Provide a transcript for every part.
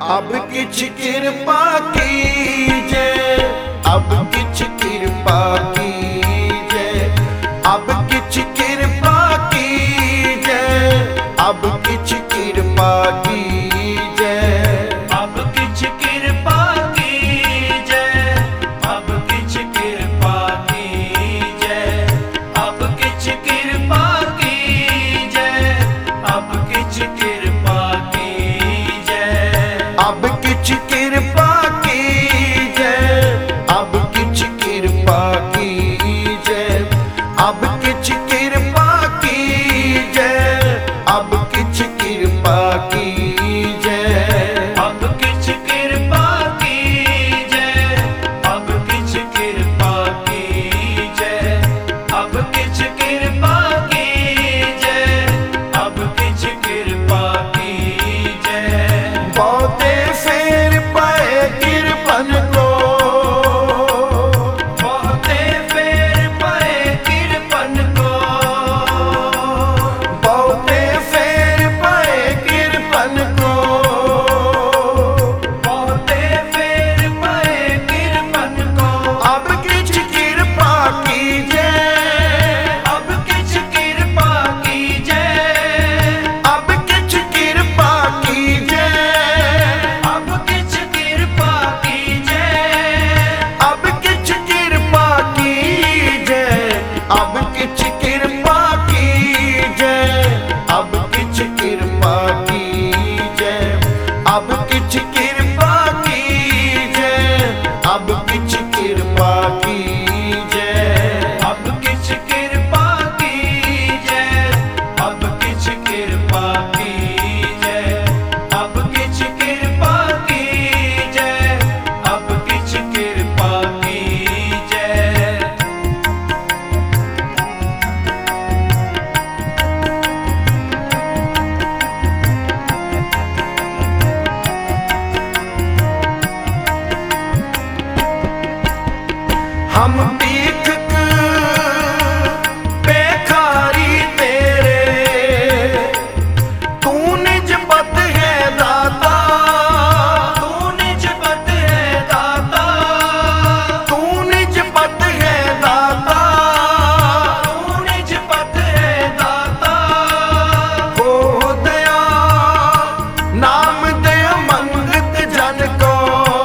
अब किछ कृपा कीजे, अब किछ कृपा कीजे, अब किछ कृपा कीजे, अब किछ कृपा कीजे, अब किछ कृपा कीजे, अब किछ कृपा कीजे, अब किछ कृपा कीजे, अब किछ कृपा कीजे, अब किछ कृपा कीजे, अब किछ कृपा कीजे, अब किछ कृपा कीजे, अब किछ कृपा कीजे, अब किछ कृपा कीजे, अब किछ कृपा कीजे, अब किछ कृपा कीजे, अब किछ कृपा कीजे। बहुते फेर पाए कृपन को, बहुते फेर पए कृपन को, बहुते फेर पाए कृपन को, बहुते फेर पए कृपन को। अब किछ कृपा कीजे, अब किछ कृपा कीजे, अब किछ कृपा कीजे, अब किछ कृपा कीजे, अब किछ कृपा कीजे, अब किछ कृपा कीजे, अब किछ कृपा कीजे, अब किछ कृपा कीजे, अब किछ कृपा कीजे, अब किछ कृपा कीजे, अब किछ कृपा कीजे, अब किछ कृपा कीजे, अब किछ कृपा कीजे। हम भीख बेखारी तेरे, तू निज पद है दाता, तू निज पद है दाता, तू निज पद है दाता, तू निज पद है दाता। हो दया नाम दे मंगत जन को,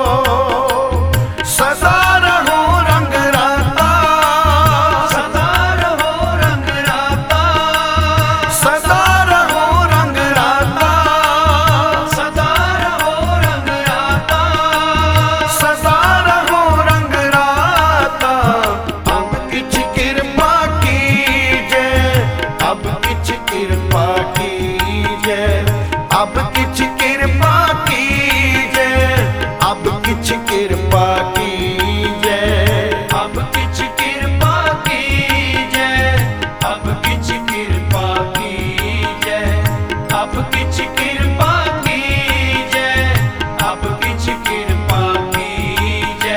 सदा रहो रंग राता, सदा रहो रंग राता, सदा रहो रंग राता, सदा रहो रंग राता। सदा रहो रंग राता। अब किछ कृपा कीजे, अब किछ कृपा कीजे, अब किछ कृपा कीजे, अब किछ कृपा कीजे, अब किछ कृपा कीजे, अब किछ कृपा कीजे, अब किछ कृपा कीजे, अब किछ कृपा कीजे।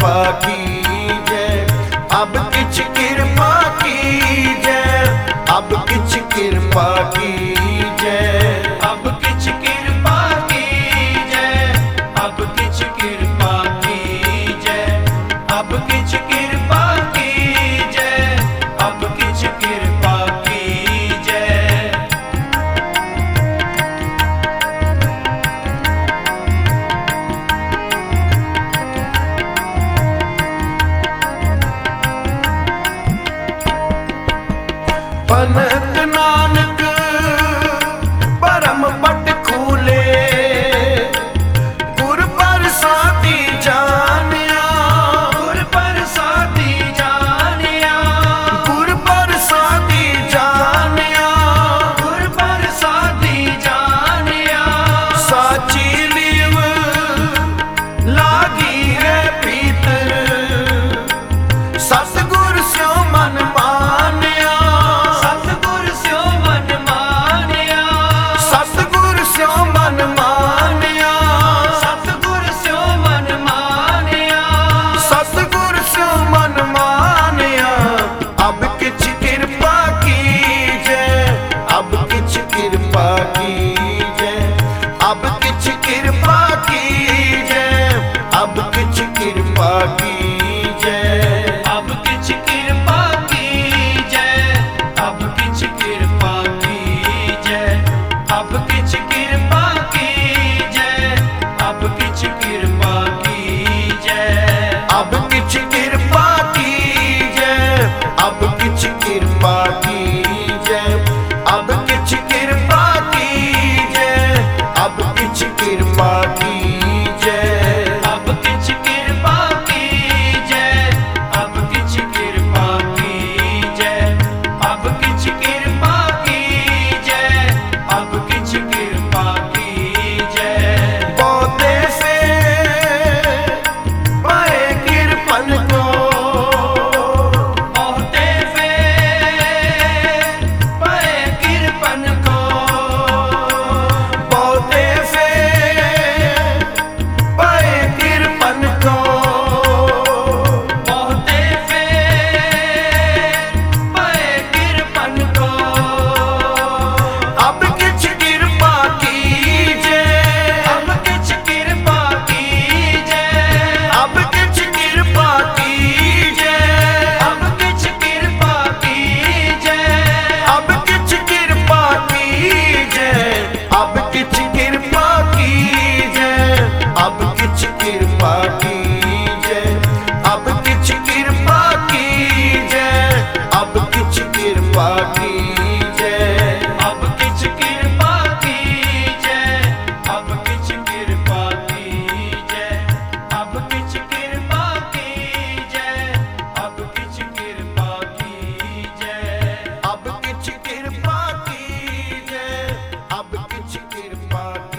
कृपा कीजै, अब किछ कृपा कीजै, अब किछ कृपा कीजै, अब किछ कृपा कीजै, अब किछ कृपा कीजै, अब किछ कृपा कीजै, अब किछ कृपा कीजै। पनत नानक परम पट खूले, गुर प्रसादी जानिया, गुर प्रसादी जानिया, गुर प्रसादी जानिया, गुर प्रसादी जानिया। साची लीव लागी है भीतर, सतगुर स्यो मन मानिया, सतगुर स्यो मन मानिया, सतगुर स्यो मन मानिया, सतगुर स्यो मन मानिया। सतगुर स्यो मन मानिया। अब किछ कृपा कीजै, अब किछ कृपा कीजै, अब किछ कृपा कीजै, अब किछ कृपा कीजै, अब किछ कृपा कीजै, अब किछ कृपा कीजै, अब किछ कृपा कीजै, अब किछ कृपा कीजै। अब किछ कृपा कीजै, अब किछ कृपा कीजै, अब किछ कृपा कीजै, अब किछ कृपा कीजै, अब किछ कृपा कीजै, अब किछ कृपा कीजै, अब किछ कृपा कीजै, अब किछ कृपा कीजै। पौधे से पाए कृपन को, ओहते फेर पए कृपन को, पौधे से पाए कृपन को, ओहते फेर पए कृपन को। अब किछ कृपा कीजै, अब किछ कृपा कीजै, अब किछ कृपा कीजै, अब किछ कृपा कीजै, अब किछ कृपा कीजै, अब किछ कृपा कीजै, अब किछ कृपा कीजै, अब किछ कृपा कीजै, अब किछ कृपा कीजै, अब किछ कृपा कीजै, अब किछ कृपा कीजै, अब किछ कृपा कीजै, अब किछ कृपा कीजै। अब किछ कृपा कीजै, अब किछ कृपा